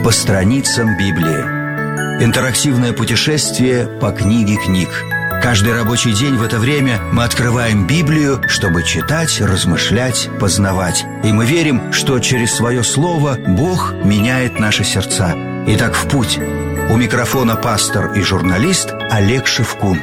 По страницам Библии. Интерактивное путешествие по книге книг. Каждый рабочий день в это время мы открываем Библию, чтобы читать, размышлять, познавать. И мы верим, что через свое слово Бог меняет наши сердца. Итак, в путь. У микрофона пастор и журналист Олег Шевкун.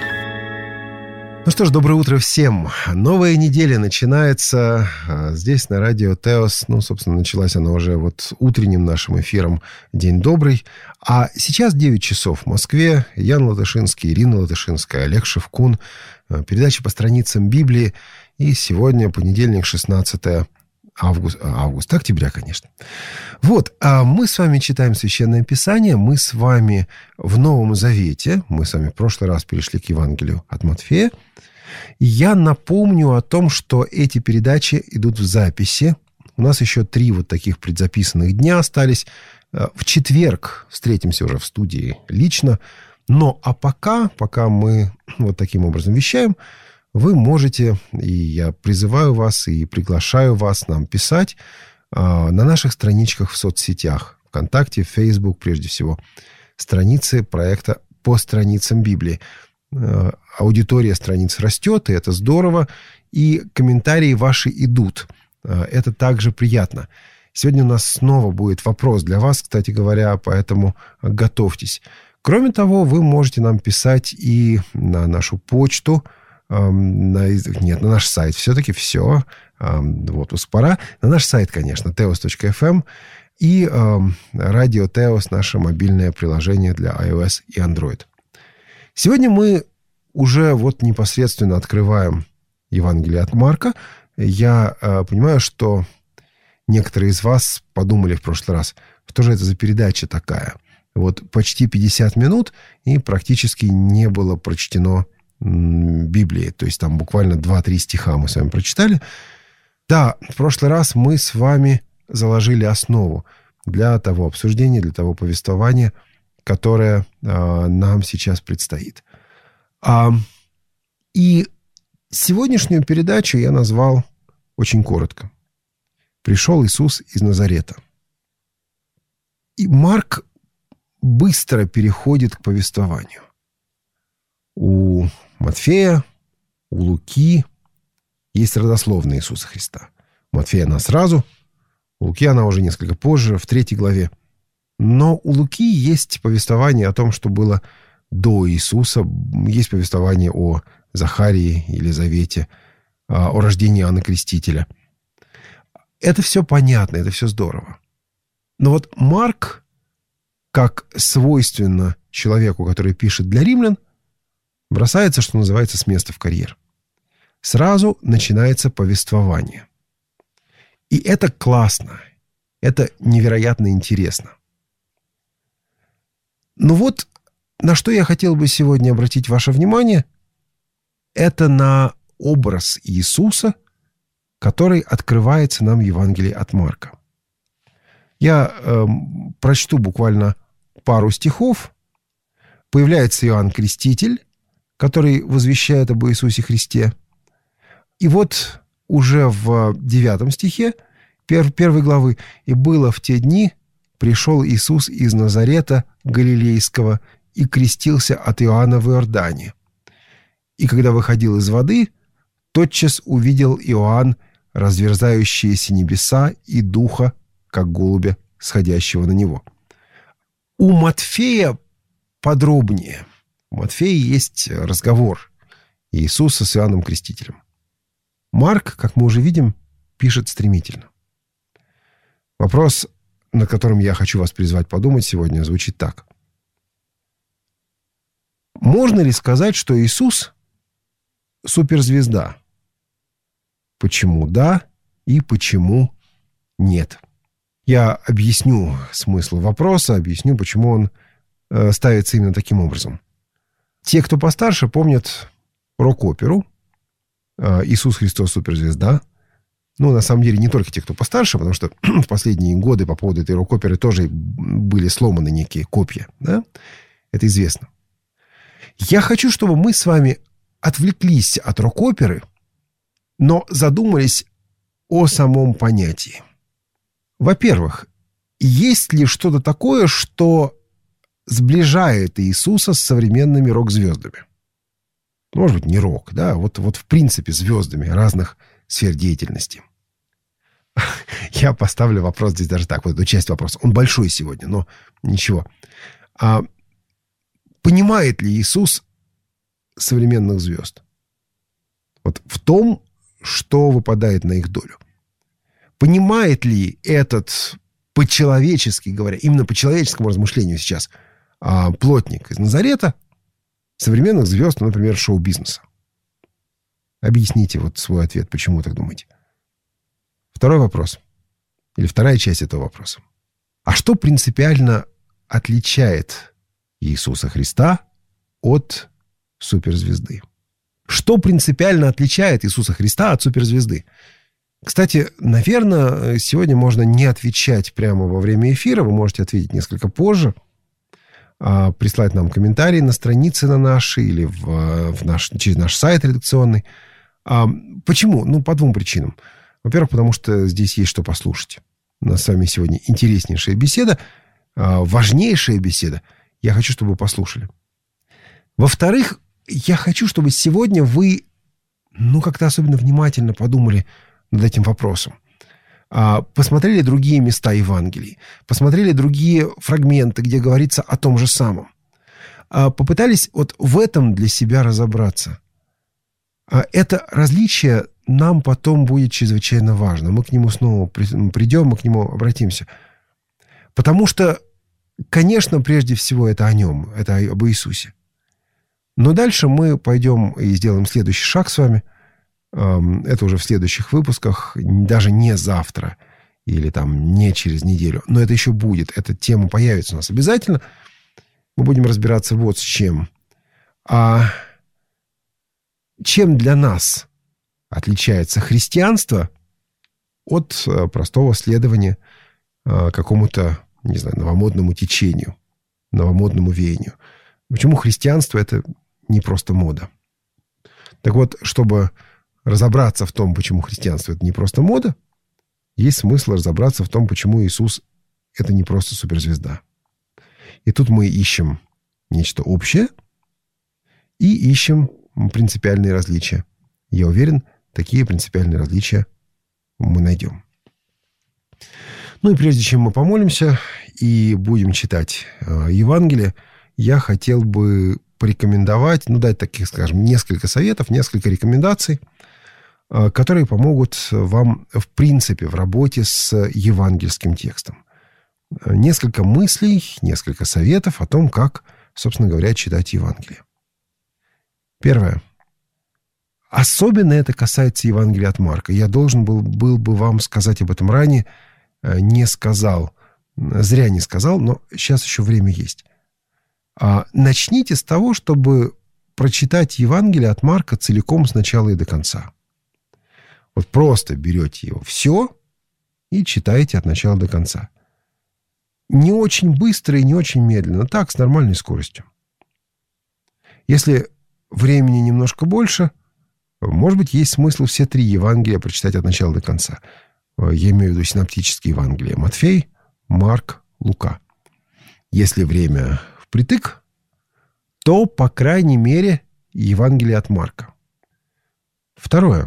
Ну что ж, доброе утро всем. Новая неделя начинается здесь на радио Теос. Ну, собственно, началась она уже вот утренним нашим эфиром «День добрый». А сейчас 9 часов в Москве. Ян Латышинский, Ирина Латышинская, Олег Шевкун. Передача по страницам Библии. И сегодня понедельник, 16 октября, конечно. Вот, мы с вами читаем Священное Писание, мы с вами в Новом Завете, мы с вами в прошлый раз перешли к Евангелию от Матфея. Я напомню о том, что эти передачи идут в записи. У нас еще 3 вот таких предзаписанных дня остались. В четверг встретимся уже в студии лично. Но пока мы вот таким образом вещаем, вы можете, и я призываю вас и приглашаю вас нам писать на наших страничках в соцсетях, ВКонтакте, Facebook, прежде всего, страницы проекта «По страницам Библии». Аудитория страниц растет, и это здорово, и комментарии ваши идут. Это также приятно. Сегодня у нас снова будет вопрос для вас, кстати говоря, поэтому готовьтесь. Кроме того, вы можете нам писать и на нашу почту, на наш сайт. Все-таки все. Вот уж пора. На наш сайт, конечно, teos.fm и радио Теос, наше мобильное приложение для iOS и Android. Сегодня мы уже вот непосредственно открываем Евангелие от Марка. Я понимаю, что некоторые из вас подумали в прошлый раз, что же это за передача такая. Вот почти 50 минут, и практически не было прочтено Библии. То есть там буквально 2-3 стиха мы с вами прочитали. Да, в прошлый раз мы с вами заложили основу для того обсуждения, для того повествования, которое нам сейчас предстоит. И сегодняшнюю передачу я назвал очень коротко. «Пришел Иисус из Назарета». И Марк быстро переходит к повествованию. У Матфея, у Луки есть родословная Иисуса Христа. У Матфея она сразу, у Луки она уже несколько позже, в 3 главе. Но у Луки есть повествование о том, что было до Иисуса. Есть повествование о Захарии, Елизавете, о рождении Иоанна Крестителя. Это все понятно, это все здорово. Но вот Марк, как свойственно человеку, который пишет для римлян, бросается, что называется, с места в карьер. Сразу начинается повествование. И это классно. Это невероятно интересно. Но вот на что я хотел бы сегодня обратить ваше внимание, это на образ Иисуса, который открывается нам в Евангелии от Марка. Я прочту буквально пару стихов. Появляется Иоанн Креститель, который возвещает об Иисусе Христе. И вот уже в 9 стихе 1 главы «И было в те дни, пришел Иисус из Назарета Галилейского и крестился от Иоанна в Иордане. И когда выходил из воды, тотчас увидел Иоанн разверзающиеся небеса и духа, как голубя, сходящего на него». У Матфея подробнее. У Матфея есть разговор Иисуса с Иоанном Крестителем. Марк, как мы уже видим, пишет стремительно. Вопрос, над которым я хочу вас призвать подумать сегодня, звучит так. Можно ли сказать, что Иисус – суперзвезда? Почему да и почему нет? Я объясню смысл вопроса, объясню, почему он ставится именно таким образом. Те, кто постарше, помнят рок-оперу «Иисус Христос суперзвезда». Ну, на самом деле, не только те, кто постарше, потому что в последние годы по поводу этой рок-оперы тоже были сломаны некие копья. Да? Это известно. Я хочу, чтобы мы с вами отвлеклись от рок-оперы, но задумались о самом понятии. Во-первых, есть ли что-то такое, что сближает Иисуса с современными рок-звездами? Может быть, не рок, да, вот в принципе звездами разных сфер деятельности. Я поставлю вопрос здесь даже так, вот эту часть вопроса. Он большой сегодня, но ничего. Понимает ли Иисус современных звезд? Вот в том, что выпадает на их долю. Понимает ли этот, по-человечески говоря, именно по человеческому размышлению сейчас, плотник из Назарета современных звезд, например, шоу-бизнеса? Объясните вот свой ответ, почему вы так думаете. Второй вопрос, или вторая часть этого вопроса. А что принципиально отличает Иисуса Христа от суперзвезды? Что принципиально отличает Иисуса Христа от суперзвезды? Кстати, наверное, сегодня можно не отвечать прямо во время эфира. Вы можете ответить несколько позже. Прислать нам комментарии на странице на нашей или через наш сайт редакционный. Почему? Ну, по двум причинам. Во-первых, потому что здесь есть что послушать. У нас с вами сегодня интереснейшая беседа, важнейшая беседа. Я хочу, чтобы вы послушали. Во-вторых, я хочу, чтобы сегодня вы, как-то особенно внимательно подумали над этим вопросом. Посмотрели другие места Евангелий, посмотрели другие фрагменты, где говорится о том же самом. Попытались вот в этом для себя разобраться. Это различие нам потом будет чрезвычайно важно. Мы к нему снова придем, мы к нему обратимся. Потому что, конечно, прежде всего это о нем, это об Иисусе. Но дальше мы пойдем и сделаем следующий шаг с вами. Это уже в следующих выпусках, даже не завтра или не через неделю. Но это еще будет. Эта тема появится у нас обязательно. Мы будем разбираться вот с чем. Чем для нас отличается христианство от простого следования какому-то, новомодному течению, новомодному веянию? Почему христианство — это не просто мода? Так вот, чтобы разобраться в том, почему христианство — это не просто мода, есть смысл разобраться в том, почему Иисус — это не просто суперзвезда. И тут мы ищем нечто общее и ищем принципиальные различия. Я уверен, такие принципиальные различия мы найдем. И прежде чем мы помолимся и будем читать Евангелие, я хотел бы порекомендовать, дать таких, скажем, несколько советов, несколько рекомендаций, которые помогут вам, в принципе, в работе с евангельским текстом. Несколько мыслей, несколько советов о том, как, собственно говоря, читать Евангелие. Первое. Особенно это касается Евангелия от Марка. Я должен был бы вам сказать об этом ранее, не сказал. Зря не сказал, но сейчас еще время есть. Начните с того, чтобы прочитать Евангелие от Марка целиком с начала и до конца. Вот просто берете его все и читаете от начала до конца. Не очень быстро и не очень медленно, так, с нормальной скоростью. Если времени немножко больше, может быть, есть смысл все 3 Евангелия прочитать от начала до конца. Я имею в виду синоптические Евангелия: Матфей, Марк, Лука. Если время впритык, то, по крайней мере, Евангелие от Марка. Второе.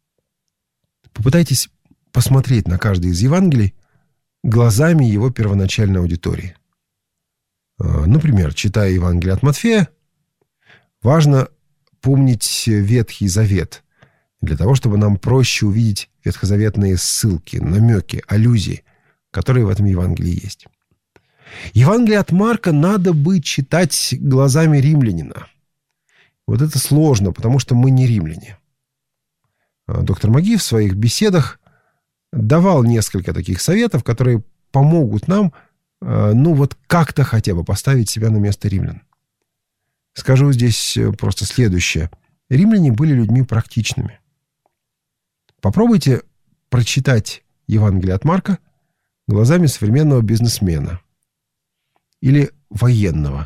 Попытайтесь посмотреть на каждый из Евангелий глазами его первоначальной аудитории. Например, читая Евангелие от Матфея, важно помнить Ветхий Завет, для того, чтобы нам проще увидеть ветхозаветные ссылки, намеки, аллюзии, которые в этом Евангелии есть. Евангелие от Марка надо бы читать глазами римлянина. Вот это сложно, потому что мы не римляне. Доктор Маги в своих беседах давал несколько таких советов, которые помогут нам, как-то хотя бы поставить себя на место римлян. Скажу здесь просто следующее. Римляне были людьми практичными. Попробуйте прочитать Евангелие от Марка глазами современного бизнесмена или военного,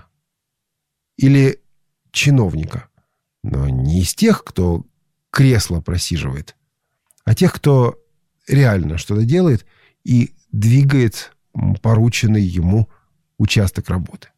или чиновника. Но не из тех, кто кресло просиживает, а тех, кто реально что-то делает и двигает порученный ему участок работы.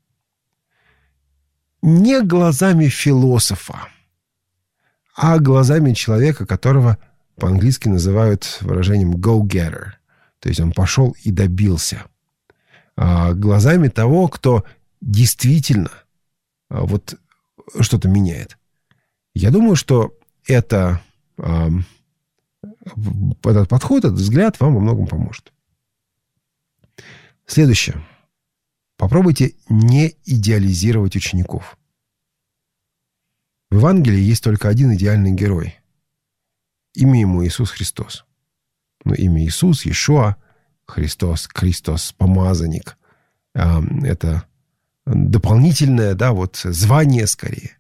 Не глазами философа, а глазами человека, которого по-английски называют выражением go-getter. То есть он пошел и добился. Глазами того, кто действительно вот что-то меняет. Я думаю, что этот подход, этот взгляд вам во многом поможет. Следующее. Попробуйте не идеализировать учеников. В Евангелии есть только один идеальный герой. Имя ему Иисус Христос. Но имя Иисус, Иешуа, Христос, помазанник. Это дополнительное, звание скорее.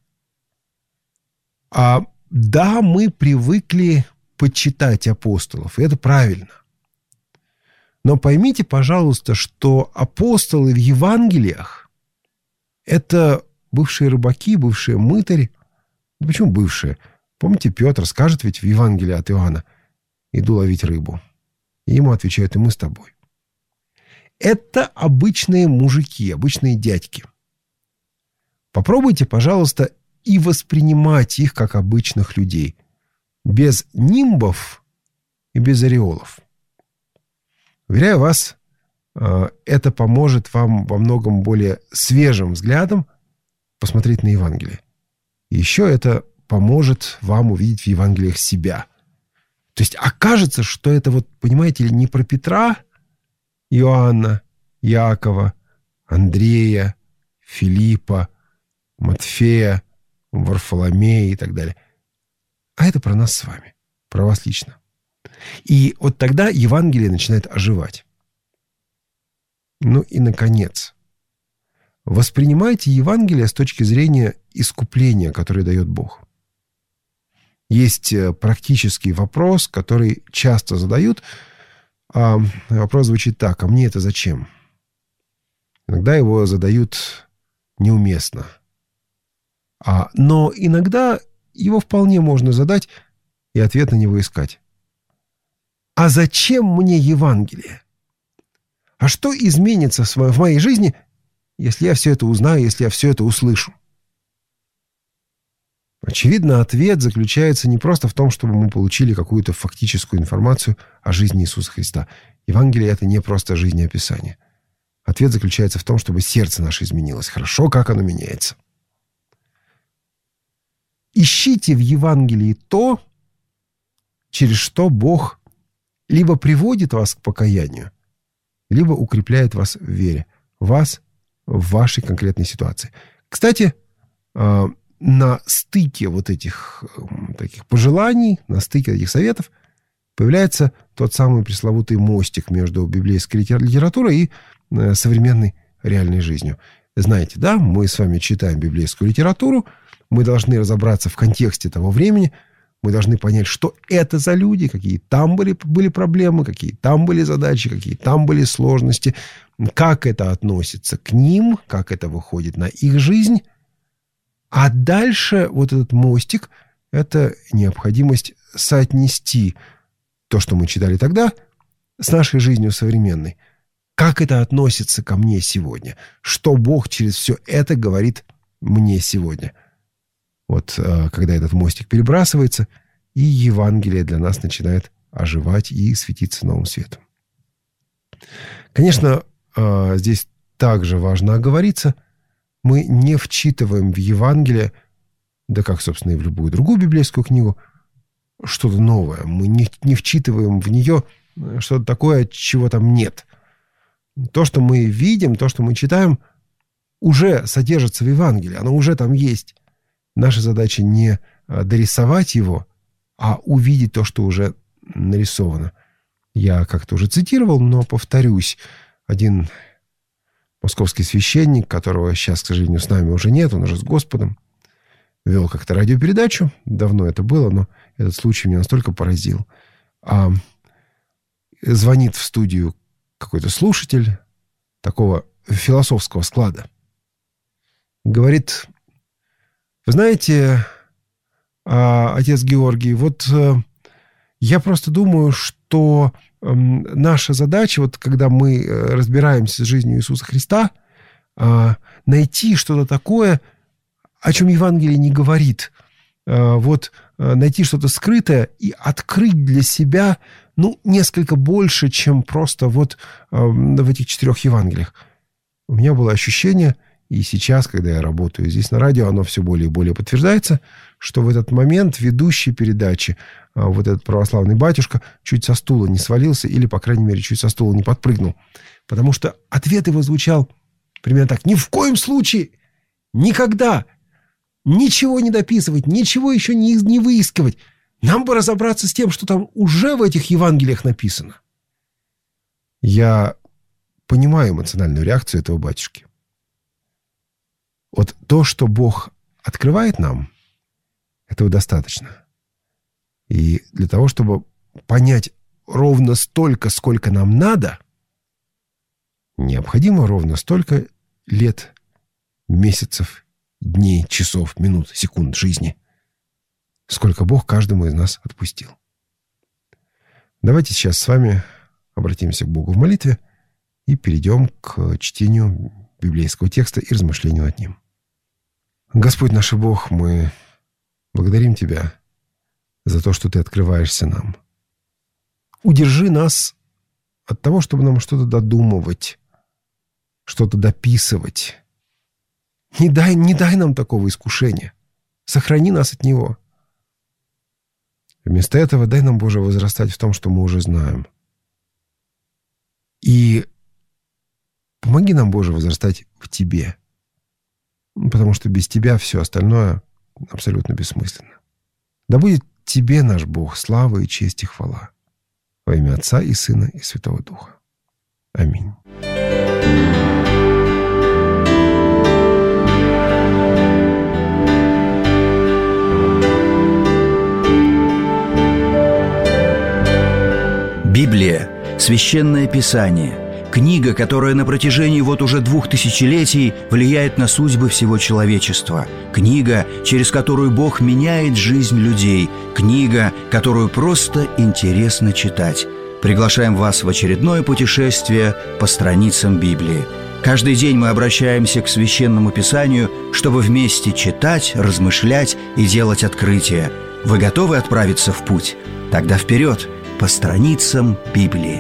Да, мы привыкли почитать апостолов, и это правильно. Но поймите, пожалуйста, что апостолы в Евангелиях – это бывшие рыбаки, бывшие мытари. Почему бывшие? Помните, Петр скажет ведь в Евангелии от Иоанна: «Иду ловить рыбу». И ему отвечают: «И мы с тобой». Это обычные мужики, обычные дядьки. Попробуйте, пожалуйста, и воспринимать их как обычных людей. Без нимбов и без ореолов. Уверяю вас, это поможет вам во многом более свежим взглядом посмотреть на Евангелие. И еще это поможет вам увидеть в Евангелиях себя. То есть окажется, что это понимаете ли, не про Петра, Иоанна, Иакова, Андрея, Филиппа, Матфея, Варфоломея и так далее. А это про нас с вами, про вас лично. И вот тогда Евангелие начинает оживать. Ну и, наконец, воспринимайте Евангелие с точки зрения искупления, которое дает Бог. Есть практический вопрос, который часто задают. Вопрос звучит так: а мне это зачем? Иногда его задают неуместно. Но иногда его вполне можно задать и ответ на него искать. А зачем мне Евангелие? А что изменится в моей жизни, если я все это узнаю, если я все это услышу? Очевидно, ответ заключается не просто в том, чтобы мы получили какую-то фактическую информацию о жизни Иисуса Христа. Евангелие — это не просто жизнеописание. Ответ заключается в том, чтобы сердце наше изменилось. Хорошо, как оно меняется. Ищите в Евангелии то, через что Бог либо приводит вас к покаянию, либо укрепляет вас в вере. Вас в вашей конкретной ситуации. Кстати, на стыке этих таких пожеланий, на стыке этих советов появляется тот самый пресловутый мостик между библейской литературой и современной реальной жизнью. Знаете, да, мы с вами читаем библейскую литературу, мы должны разобраться в контексте того времени, мы должны понять, что это за люди, какие там были проблемы, какие там были задачи, какие там были сложности, как это относится к ним, как это выходит на их жизнь. А дальше этот мостик — это необходимость соотнести то, что мы читали тогда, с нашей жизнью современной. Как это относится ко мне сегодня? Что Бог через все это говорит мне сегодня? Когда этот мостик перебрасывается, и Евангелие для нас начинает оживать и светиться новым светом. Конечно, здесь также важно оговориться: мы не вчитываем в Евангелие, да как, собственно, и в любую другую библейскую книгу, что-то новое. Мы не вчитываем в нее что-то такое, чего там нет. То, что мы видим, то, что мы читаем, уже содержится в Евангелии, оно уже там есть. Наша задача не дорисовать его, а увидеть то, что уже нарисовано. Я как-то уже цитировал, но повторюсь. Один московский священник, которого сейчас, к сожалению, с нами уже нет, он уже с Господом, вел как-то радиопередачу. Давно это было, но этот случай меня настолько поразил. Звонит в студию какой-то слушатель такого философского склада. Говорит: вы знаете, отец Георгий, я просто думаю, что наша задача, вот когда мы разбираемся с жизнью Иисуса Христа, найти что-то такое, о чем Евангелие не говорит. Найти что-то скрытое и открыть для себя, несколько больше, чем просто в этих 4 Евангелиях. У меня было ощущение, и сейчас, когда я работаю здесь на радио, оно все более и более подтверждается, что в этот момент ведущий передачи, вот этот православный батюшка, чуть со стула не свалился или, по крайней мере, чуть со стула не подпрыгнул. Потому что ответ его звучал примерно так: ни в коем случае, никогда, ничего не дописывать, ничего еще не выискивать. Нам бы разобраться с тем, что там уже в этих Евангелиях написано. Я понимаю эмоциональную реакцию этого батюшки. Вот то, что Бог открывает нам, этого достаточно. И для того, чтобы понять ровно столько, сколько нам надо, необходимо ровно столько лет, месяцев, дней, часов, минут, секунд жизни, сколько Бог каждому из нас отпустил. Давайте сейчас с вами обратимся к Богу в молитве и перейдем к чтению библейского текста и размышлению над ним. Господь наш Бог, мы благодарим Тебя за то, что Ты открываешься нам. Удержи нас от того, чтобы нам что-то додумывать, что-то дописывать. Не дай нам такого искушения. Сохрани нас от него. Вместо этого дай нам, Боже, возрастать в том, что мы уже знаем. И помоги нам, Боже, возрастать в Тебе. Потому что без Тебя все остальное абсолютно бессмысленно. Да будет Тебе, наш Бог, слава и честь и хвала. Во имя Отца и Сына и Святого Духа. Аминь. Библия – Священное Писание, книга, которая на протяжении уже 2000 летий влияет на судьбы всего человечества, книга, через которую Бог меняет жизнь людей, книга, которую просто интересно читать. Приглашаем вас в очередное путешествие по страницам Библии. Каждый день мы обращаемся к Священному Писанию, чтобы вместе читать, размышлять и делать открытия. Вы готовы отправиться в путь? Тогда вперед! По страницам Библии.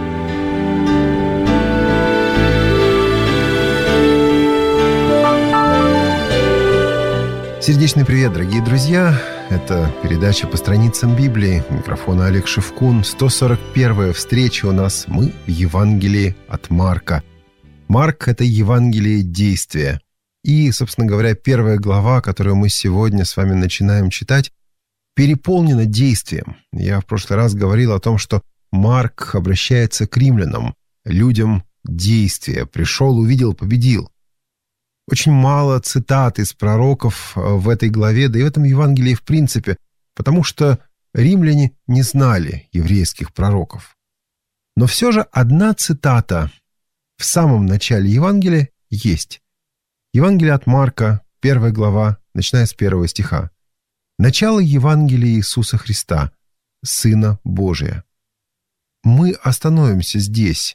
Сердечный привет, дорогие друзья! Это передача «По страницам Библии». Микрофон Олег Шевкун. 141-я встреча у нас. Мы в Евангелии от Марка. Марк – это Евангелие действия. И, собственно говоря, 1 глава, которую мы сегодня с вами начинаем читать, переполнено действием. Я в прошлый раз говорил о том, что Марк обращается к римлянам, людям действия. Пришел, увидел, победил. Очень мало цитат из пророков в этой главе, да и в этом Евангелии в принципе, потому что римляне не знали еврейских пророков. Но все же одна цитата в самом начале Евангелия есть. Евангелие от Марка, 1 глава, начиная с 1 стиха. Начало Евангелия Иисуса Христа, Сына Божия. Мы остановимся здесь.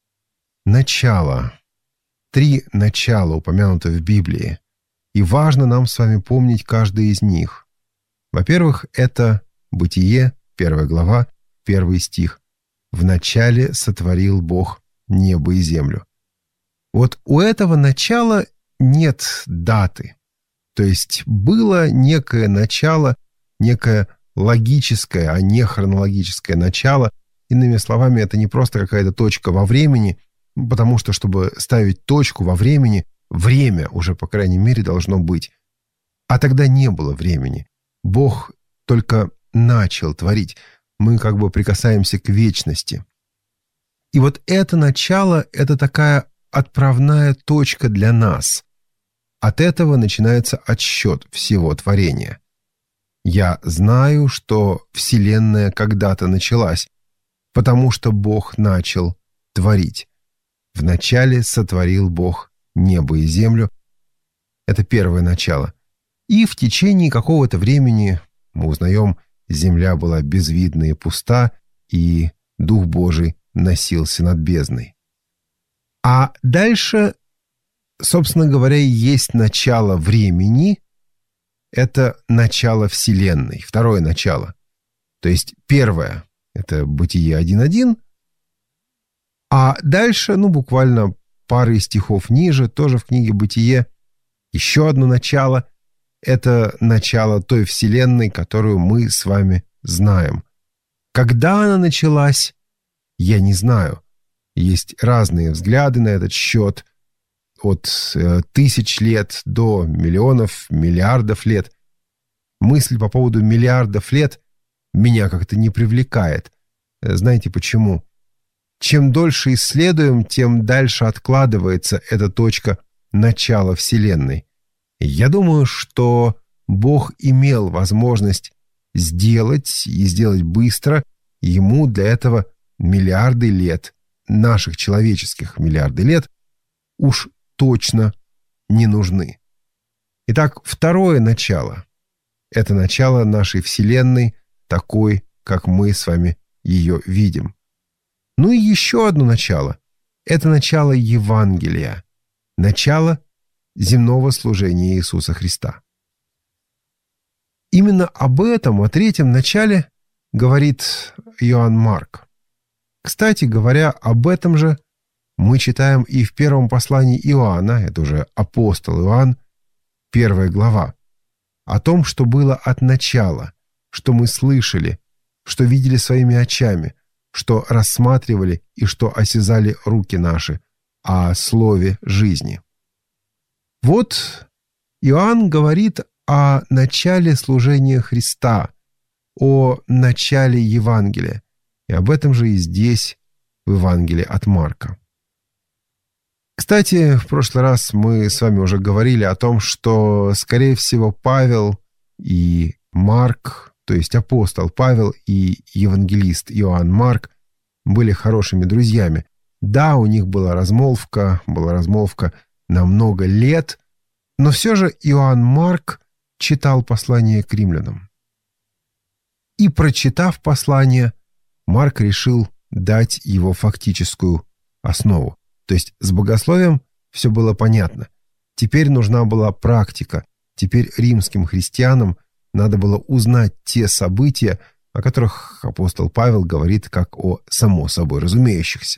Начало. 3 начала упомянуты в Библии. И важно нам с вами помнить каждое из них. Во-первых, это Бытие, 1 глава, 1 стих. «Вначале сотворил Бог небо и землю». Вот у этого начала нет даты. То есть было некое начало, некое логическое, а не хронологическое начало. Иными словами, это не просто какая-то точка во времени, потому что, чтобы ставить точку во времени, время уже, по крайней мере, должно быть. А тогда не было времени. Бог только начал творить. Мы как бы прикасаемся к вечности. И вот это начало – это такая отправная точка для нас. От этого начинается отсчет всего творения. Я знаю, что Вселенная когда-то началась, потому что Бог начал творить. Вначале сотворил Бог небо и землю. Это первое начало. И в течение какого-то времени, мы узнаем, земля была безвидна и пуста, и Дух Божий носился над бездной. А дальше, собственно говоря, и есть начало времени. Это начало Вселенной, второе начало. То есть первое – это Бытие 1.1. А дальше, буквально пары стихов ниже, тоже в книге «Бытие», еще одно начало – это начало той Вселенной, которую мы с вами знаем. Когда она началась, я не знаю. Есть разные взгляды на этот счет, от тысяч лет до миллионов, миллиардов лет. Мысль по поводу миллиардов лет меня как-то не привлекает. Знаете почему? Чем дольше исследуем, тем дальше откладывается эта точка начала Вселенной. Я думаю, что Бог имел возможность сделать, и сделать быстро. Ему для этого миллиарды лет, наших человеческих миллиарды лет, уж точно не нужны. Итак, второе начало – это начало нашей Вселенной, такой, как мы с вами ее видим. Ну и еще одно начало – это начало Евангелия, начало земного служения Иисуса Христа. Именно об этом, о третьем начале, говорит Иоанн Марк. Кстати говоря, об этом же мы читаем и в первом послании Иоанна, это уже апостол Иоанн, 1 глава, о том, что было от начала, что мы слышали, что видели своими очами, что рассматривали и что осязали руки наши, о слове жизни. Вот Иоанн говорит о начале служения Христа, о начале Евангелия, и об этом же и здесь, в Евангелии от Марка. Кстати, в прошлый раз мы с вами уже говорили о том, что, скорее всего, Павел и Марк, то есть апостол Павел и евангелист Иоанн Марк, были хорошими друзьями. Да, у них была размолвка на много лет, но все же Иоанн Марк читал послание к римлянам. И, прочитав послание, Марк решил дать его фактическую основу. То есть с богословием все было понятно. Теперь нужна была практика. Теперь римским христианам надо было узнать те события, о которых апостол Павел говорит как о само собой разумеющихся.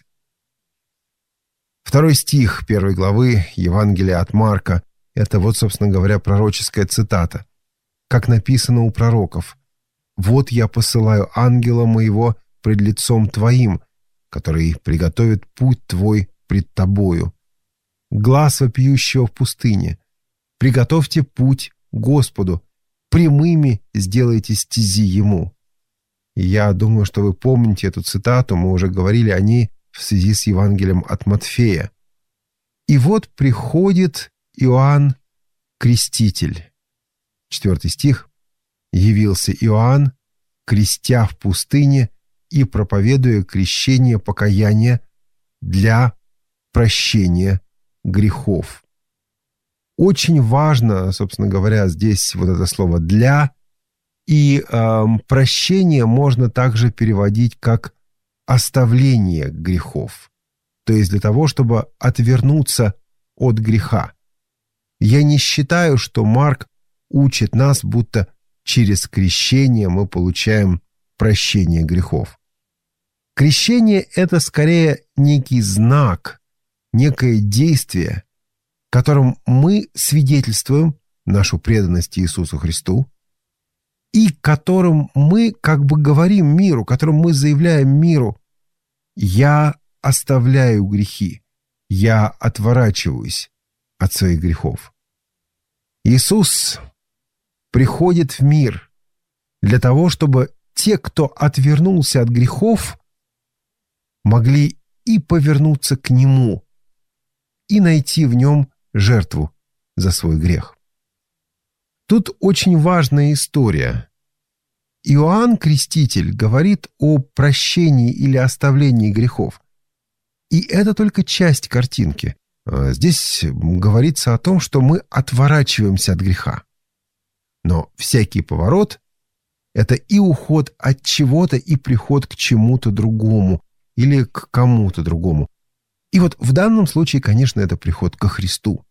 2 стих 1 главы Евангелия от Марка – это вот, собственно говоря, пророческая цитата. Как написано у пророков: «Вот я посылаю ангела моего пред лицом твоим, который приготовит путь твой пред тобою. Глас вопиющего в пустыне: приготовьте путь Господу, прямыми сделайте стези Ему». И я думаю, что вы помните эту цитату, мы уже говорили о ней в связи с Евангелием от Матфея. И вот приходит Иоанн Креститель. 4 стих. «Явился Иоанн, крестя в пустыне и проповедуя крещение покаяния для прощения грехов». Очень важно, собственно говоря, здесь вот это слово «для», и прощение можно также переводить как оставление грехов, то есть для того, чтобы отвернуться от греха. Я не считаю, что Марк учит нас, будто через крещение мы получаем прощение грехов. Крещение – это скорее некий знак, некое действие, которым мы свидетельствуем нашу преданность Иисусу Христу, и которым мы как бы говорим миру, которым мы заявляем миру: «Я оставляю грехи, я отворачиваюсь от своих грехов». Иисус приходит в мир для того, чтобы те, кто отвернулся от грехов, могли и повернуться к Нему, и найти в Нем жертву за свой грех. Тут очень важная история. Иоанн Креститель говорит о прощении или оставлении грехов. И это только часть картинки. Здесь говорится о том, что мы отворачиваемся от греха. Но всякий поворот Это и уход от чего-то, и приход к чему-то другому или к кому-то другому. И вот в данном случае, конечно, это приход ко Христу.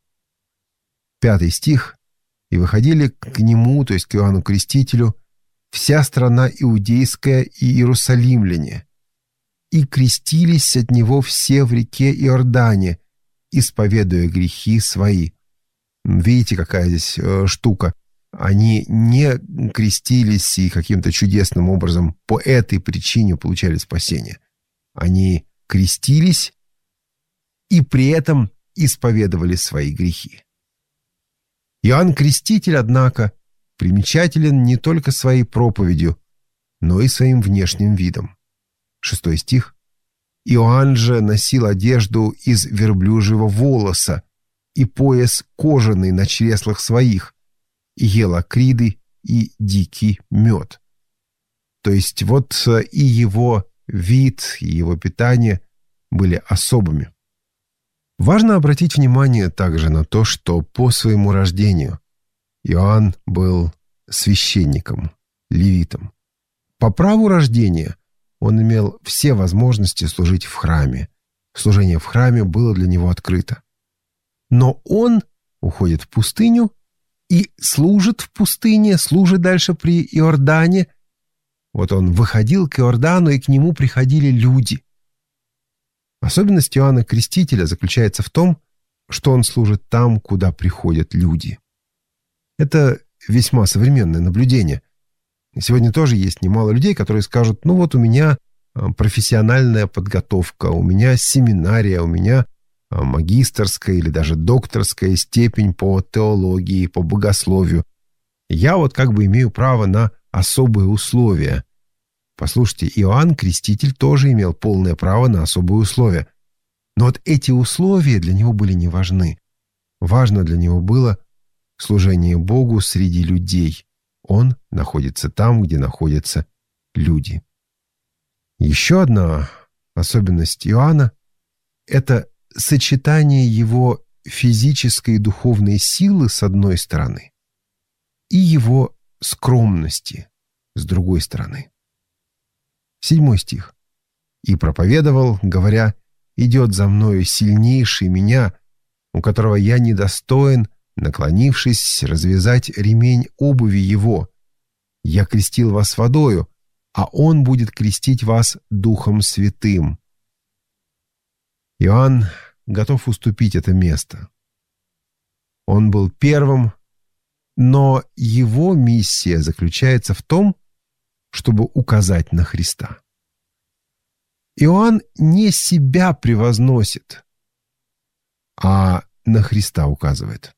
5 стих. «И выходили к нему, то есть к Иоанну Крестителю, вся страна иудейская и иерусалимляне, и крестились от него все в реке Иордане, исповедуя грехи свои». Видите, какая здесь штука? Они не крестились и каким-то чудесным образом по этой причине получали спасение. Они крестились и при этом исповедовали свои грехи. Иоанн Креститель, однако, примечателен не только своей проповедью, но и своим внешним видом. 6 стих. «Иоанн же носил одежду из верблюжьего волоса и пояс кожаный на чреслах своих, и ел акриды и дикий мед». То есть вот и его вид, и его питание были особыми. Важно обратить внимание также на то, что по своему рождению Иоанн был священником, левитом. По праву рождения он имел все возможности служить в храме. Служение в храме было для него открыто. Но он уходит в пустыню и служит в пустыне, служит дальше при Иордане. Вот он выходил к Иордану, и к нему приходили люди. Особенность Иоанна Крестителя заключается в том, что он служит там, куда приходят люди. Это весьма современное наблюдение. Сегодня тоже есть немало людей, которые скажут: ну вот у меня профессиональная подготовка, у меня семинария, у меня магистерская или даже докторская степень по теологии, по богословию. Я вот как бы имею право на особые условия. Послушайте, Иоанн Креститель тоже имел полное право на особые условия. Но вот эти условия для него были не важны. Важно для него было служение Богу среди людей. Он находится там, где находятся люди. Еще одна особенность Иоанна – это сочетание его физической и духовной силы с одной стороны и его скромности с другой стороны. 7 стих. «И проповедовал, говоря: идет за мною сильнейший меня, у которого я недостоин, наклонившись, развязать ремень обуви его. Я крестил вас водою, а он будет крестить вас Духом Святым». Иоанн готов уступить это место. Он был первым, но его миссия заключается в том, чтобы указать на Христа. Иоанн не себя превозносит, а на Христа указывает.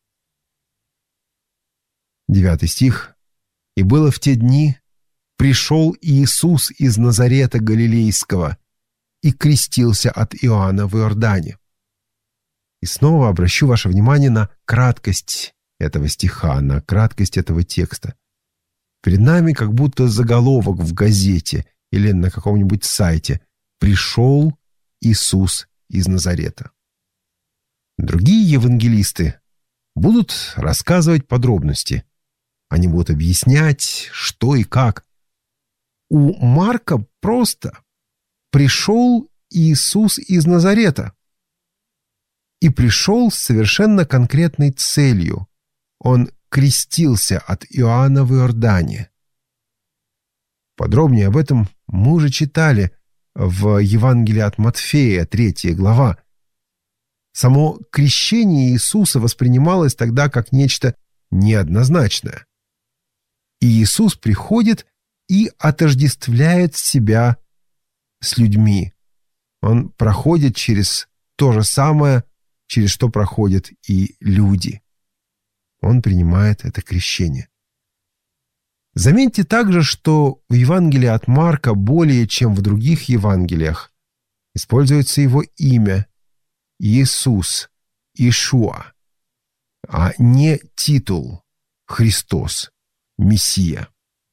9 стих. «И было в те дни, пришел Иисус из Назарета Галилейского и крестился от Иоанна в Иордане». И снова обращу ваше внимание на краткость этого стиха, на краткость этого текста. Перед нами как будто заголовок в газете или на каком-нибудь сайте: «Пришел Иисус из Назарета». Другие евангелисты будут рассказывать подробности. Они будут объяснять, что и как. У Марка просто: «Пришел Иисус из Назарета». И пришел с совершенно конкретной целью. Он крестился от Иоанна в Иордане. Подробнее об этом мы уже читали в Евангелии от Матфея, 3 глава. Само крещение Иисуса воспринималось тогда как нечто неоднозначное. И Иисус приходит и отождествляет себя с людьми. Он проходит через то же самое, через что проходят и люди. Он принимает это крещение. Заметьте также, что в Евангелии от Марка более чем в других Евангелиях используется его имя Иисус, Ишуа, а не титул Христос, Мессия.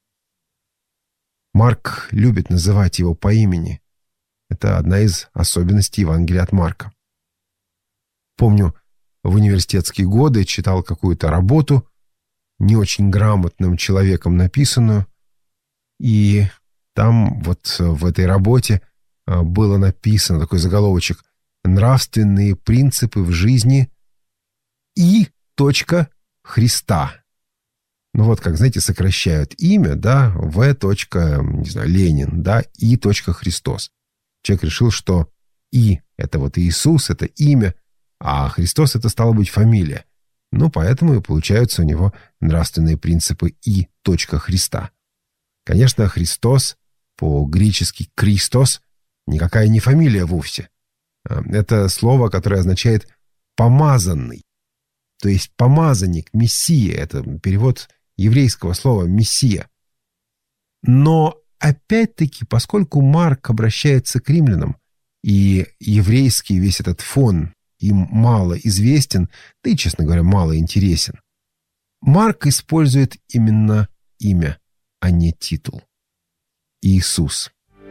Марк любит называть его по имени. Это одна из особенностей Евангелия от Марка. Помню, в университетские годы читал какую-то работу, не очень грамотным человеком написанную. И там вот в этой работе было написано такой заголовочек: «Нравственные принципы в жизни и. Христа». Ну вот, как, знаете, сокращают имя, да, В. Не знаю, Ленин, да, И. Христос. Человек решил, что И — это вот Иисус, это имя, а Христос — это, стало быть, фамилия. Ну, поэтому и получаются у него нравственные принципы И. Христа. Конечно, Христос, по-гречески «Кристос», никакая не фамилия вовсе. Это слово, которое означает «помазанный», то есть помазанник, мессия. Это перевод еврейского слова «мессия». Но опять-таки, поскольку Марк обращается к римлянам, и еврейский весь этот фон им мало известен, да и, честно говоря, мало интересен, Марк использует именно имя, а не титул. Иисус.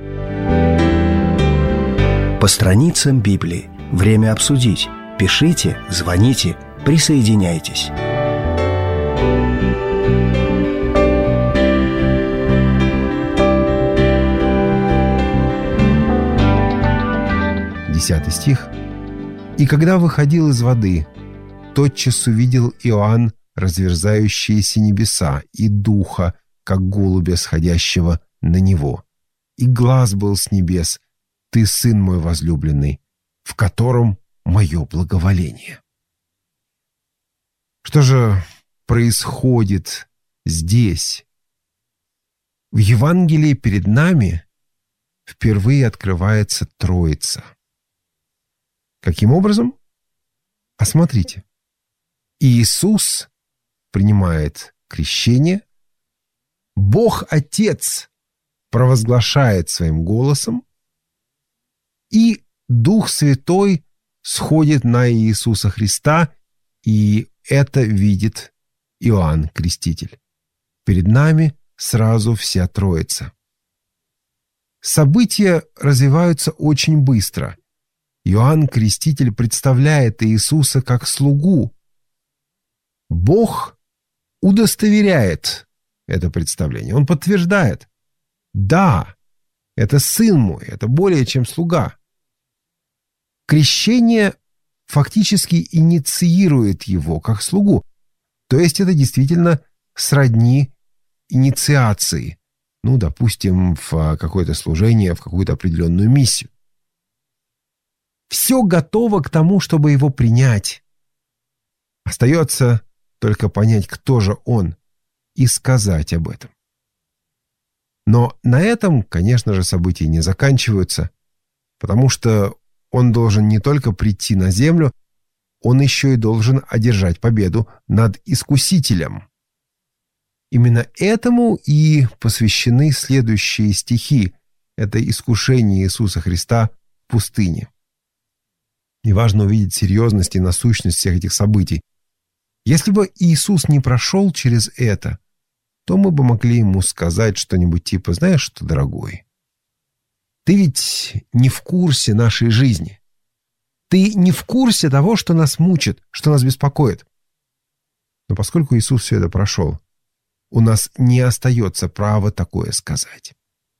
По страницам Библии. Время обсудить. Пишите, звоните, присоединяйтесь. Десятый стих. «И когда выходил из воды, тотчас увидел Иоанн разверзающиеся небеса и духа, как голубя, сходящего на него. И глас был с небес: Ты, Сын мой возлюбленный, в котором мое благоволение». Что же происходит здесь? В Евангелии перед нами впервые открывается Троица. Каким образом? А смотрите. Иисус принимает крещение, Бог Отец провозглашает своим голосом, и Дух Святой сходит на Иисуса Христа, и это видит Иоанн Креститель. Перед нами сразу вся Троица. События развиваются очень быстро. Иоанн Креститель представляет Иисуса как слугу. Бог удостоверяет это представление. Он подтверждает: да, это сын мой, это более чем слуга. Крещение фактически инициирует его как слугу. То есть это действительно сродни инициации. Ну, допустим, в какое-то служение, в какую-то определенную миссию. Все готово к тому, чтобы его принять. Остается только понять, кто же он, и сказать об этом. Но на этом, конечно же, события не заканчиваются, потому что он должен не только прийти на землю, он еще и должен одержать победу над искусителем. Именно этому и посвящены следующие стихи. Это искушение Иисуса Христа в пустыне. И важно увидеть серьезность и насущность всех этих событий. Если бы Иисус не прошел через это, то мы бы могли ему сказать что-нибудь типа: знаешь что, дорогой, ты ведь не в курсе нашей жизни. Ты не в курсе того, что нас мучит, что нас беспокоит. Но поскольку Иисус все это прошел, у нас не остается права такое сказать.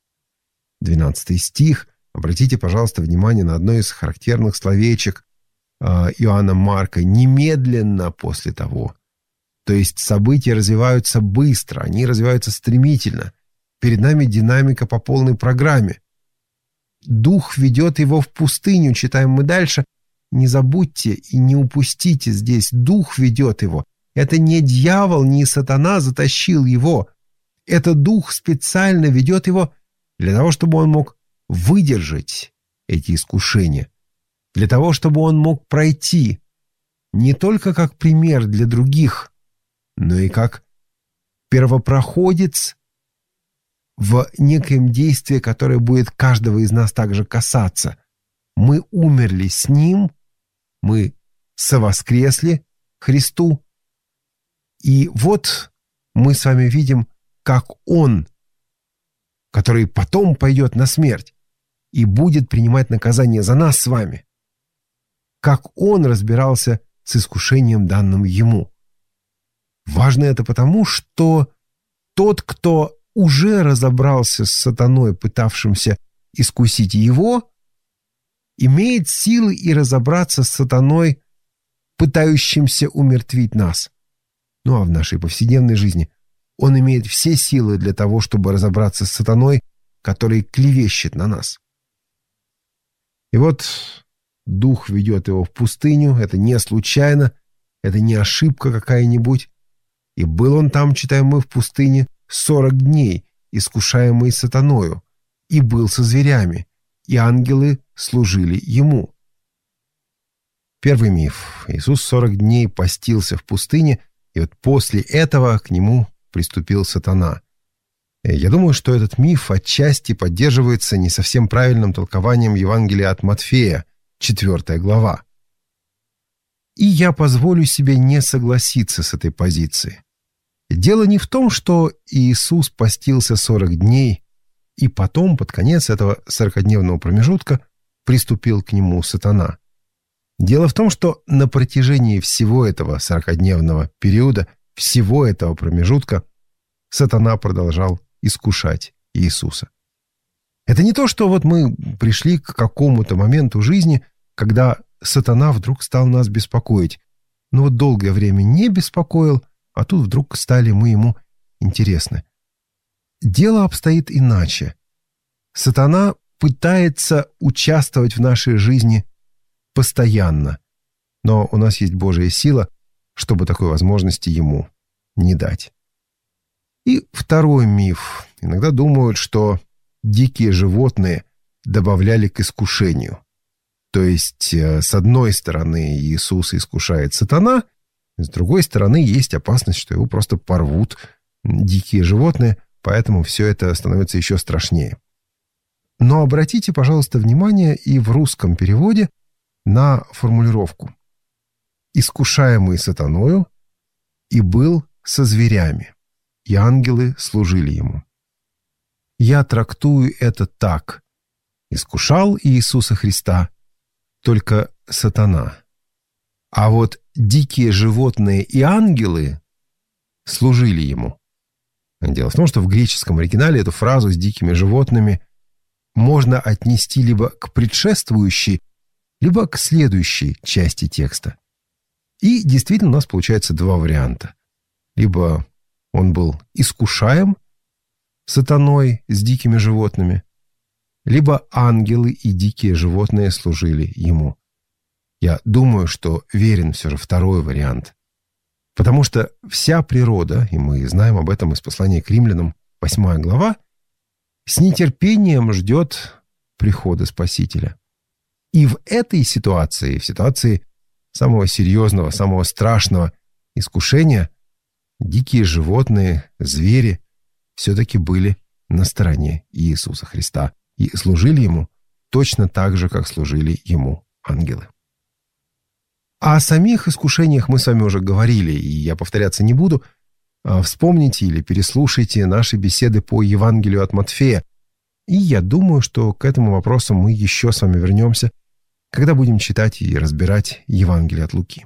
12 стих. Обратите, пожалуйста, внимание на одно из характерных словечек Иоанна Марка: «немедленно после того». То есть события развиваются быстро, они развиваются стремительно. Перед нами динамика по полной программе. Дух ведет его в пустыню, читаем мы дальше. Не забудьте и не упустите здесь: Дух ведет его. Это не дьявол, не сатана затащил его. Это Дух специально ведет его для того, чтобы он мог выдержать эти искушения, для того, чтобы он мог пройти не только как пример для других, но и как первопроходец в некоем действии, которое будет каждого из нас также касаться. Мы умерли с Ним, мы совоскресли Христу, и вот мы с вами видим, как Он, который потом пойдет на смерть и будет принимать наказание за нас с вами, как Он разбирался с искушением, данным Ему. Важно это потому, что тот, кто уже разобрался с сатаной, пытавшимся искусить его, имеет силы и разобраться с сатаной, пытающимся умертвить нас. Ну а в нашей повседневной жизни он имеет все силы для того, чтобы разобраться с сатаной, который клевещет на нас. И вот Дух ведет его в пустыню, это не случайно, это не ошибка какая-нибудь. И был он там, читаем мы, в пустыне 40 дней, искушаемый сатаною, и был со зверями, и ангелы служили ему. Первый миф. Иисус 40 дней постился в пустыне, и вот после этого к нему приступил сатана. Я думаю, что этот миф отчасти поддерживается не совсем правильным толкованием Евангелия от Матфея, 4 глава. И я позволю себе не согласиться с этой позицией. Дело не в том, что Иисус постился 40 дней, и потом, под конец этого 40-дневного промежутка, приступил к нему сатана. Дело в том, что на протяжении всего этого 40-дневного периода, всего этого промежутка, сатана продолжал искушать Иисуса. Это не то, что вот мы пришли к какому-то моменту жизни, когда сатана вдруг стал нас беспокоить. Но вот долгое время не беспокоил, а тут вдруг стали мы ему интересны. Дело обстоит иначе. Сатана пытается участвовать в нашей жизни постоянно, но у нас есть Божья сила, чтобы такой возможности ему не дать. И второй миф. Иногда думают, что дикие животные добавляли к искушению. То есть, с одной стороны, Иисуса искушает сатана, с другой стороны, есть опасность, что его просто порвут дикие животные, поэтому все это становится еще страшнее. Но обратите, пожалуйста, внимание и в русском переводе на формулировку. «Искушаемый сатаною и был со зверями, и ангелы служили ему». Я трактую это так. Искушал Иисуса Христа только сатана. А вот дикие животные и ангелы служили ему. Дело в том, что в греческом оригинале эту фразу с дикими животными можно отнести либо к предшествующей, либо к следующей части текста. И действительно у нас получается два варианта. Либо он был искушаем сатаной с дикими животными, либо ангелы и дикие животные служили ему. Я думаю, что верен все же второй вариант. Потому что вся природа, и мы знаем об этом из послания к римлянам, 8 глава, с нетерпением ждет прихода Спасителя. И в этой ситуации, в ситуации самого серьезного, самого страшного искушения, дикие животные, звери все-таки были на стороне Иисуса Христа и служили ему точно так же, как служили ему ангелы. О самих искушениях мы с вами уже говорили, и я повторяться не буду. Вспомните или переслушайте наши беседы по Евангелию от Матфея. И я думаю, что к этому вопросу мы еще с вами вернемся, когда будем читать и разбирать Евангелие от Луки.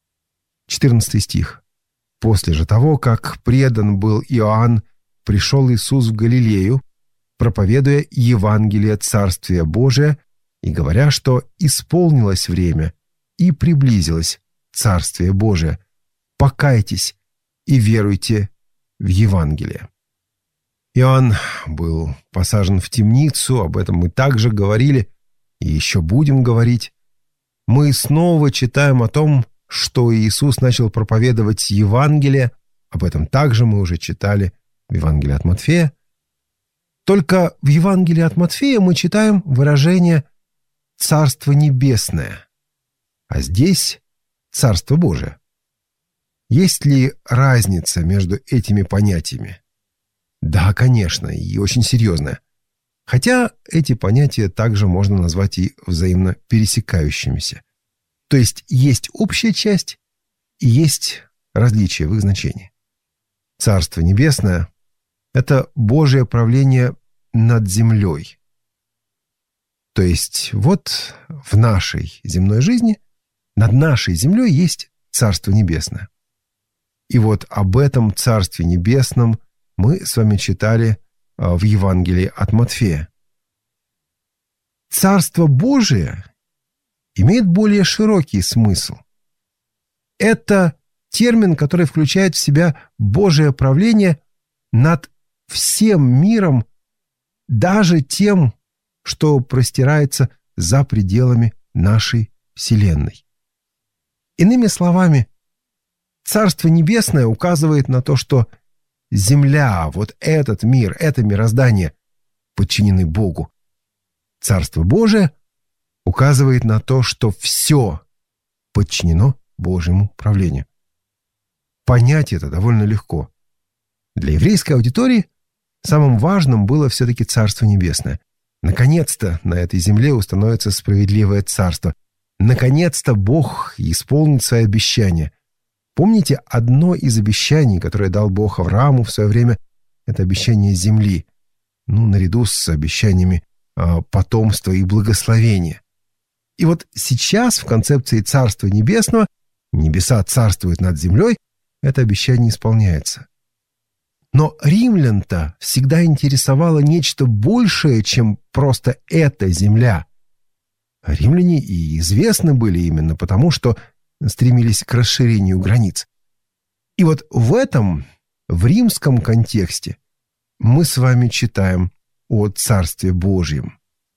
14 стих. «После же того, как предан был Иоанн, пришел Иисус в Галилею, проповедуя Евангелие Царствия Божия и говоря, что исполнилось время и приблизилось Царствие Божие. Покайтесь и веруйте в Евангелие». Иоанн был посажен в темницу, об этом мы также говорили и еще будем говорить. Мы снова читаем о том, что Иисус начал проповедовать Евангелие, об этом также мы уже читали в Евангелии от Матфея. Только в Евангелии от Матфея мы читаем выражение «Царство небесное», а здесь Царство Божие. Есть ли разница между этими понятиями? Да, конечно, и очень серьезная. Хотя эти понятия также можно назвать и взаимно пересекающимися. То есть общая часть и есть различия в их значении. Царство Небесное – это Божье правление над землей. То есть вот в нашей земной жизни над нашей землей есть Царство Небесное. И вот об этом Царстве Небесном мы с вами читали в Евангелии от Матфея. Царство Божие имеет более широкий смысл. Это термин, который включает в себя Божие правление над всем миром, даже тем, что простирается за пределами нашей Вселенной. Иными словами, Царство Небесное указывает на то, что Земля, вот этот мир, это мироздание подчинены Богу. Царство Божие указывает на то, что все подчинено Божьему правлению. Понять это довольно легко. Для еврейской аудитории самым важным было все-таки Царство Небесное. Наконец-то на этой земле установится справедливое царство. Наконец-то Бог исполнит свои обещания. Помните, одно из обещаний, которое дал Бог Аврааму в свое время, это обещание земли, наряду с обещаниями потомства и благословения. И вот сейчас в концепции Царства Небесного небеса царствуют над землей, это обещание исполняется. Но римлян-то всегда интересовало нечто большее, чем просто эта земля. Римляне и известны были именно потому, что стремились к расширению границ. И вот в римском контексте, мы с вами читаем о Царстве Божьем.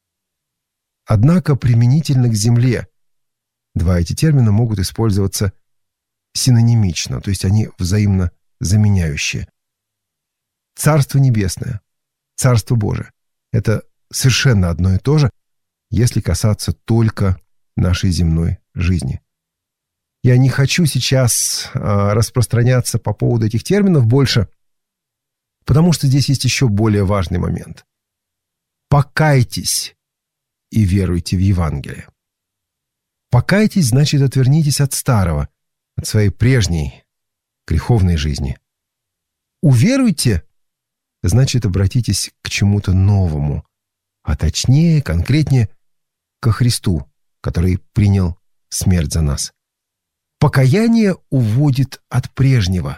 Однако применительно к земле два эти термина могут использоваться синонимично, то есть они взаимно заменяющие. Царство Небесное, Царство Божие — это совершенно одно и то же, если касаться только нашей земной жизни. Я не хочу сейчас распространяться по поводу этих терминов больше, потому что здесь есть еще более важный момент. Покайтесь и веруйте в Евангелие. Покайтесь, значит, отвернитесь от старого, от своей прежней греховной жизни. Уверуйте, значит, обратитесь к чему-то новому, а точнее, конкретнее, ко Христу, который принял смерть за нас. Покаяние уводит от прежнего.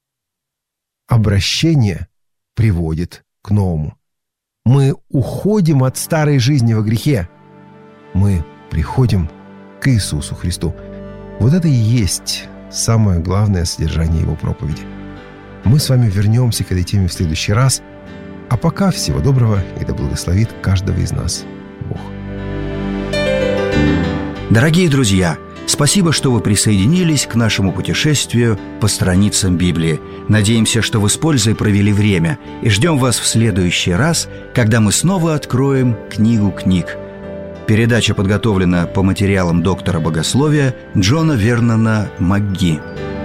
Обращение приводит к новому. Мы уходим от старой жизни во грехе. Мы приходим к Иисусу Христу. Вот это и есть самое главное содержание Его проповеди. Мы с вами вернемся к этой теме в следующий раз. А пока всего доброго, и да благословит каждого из нас Бог. Дорогие друзья, спасибо, что вы присоединились к нашему путешествию по страницам Библии. Надеемся, что вы с пользой провели время, и ждем вас в следующий раз, когда мы снова откроем книгу книг. Передача подготовлена по материалам доктора богословия Джона Вернона МакГи.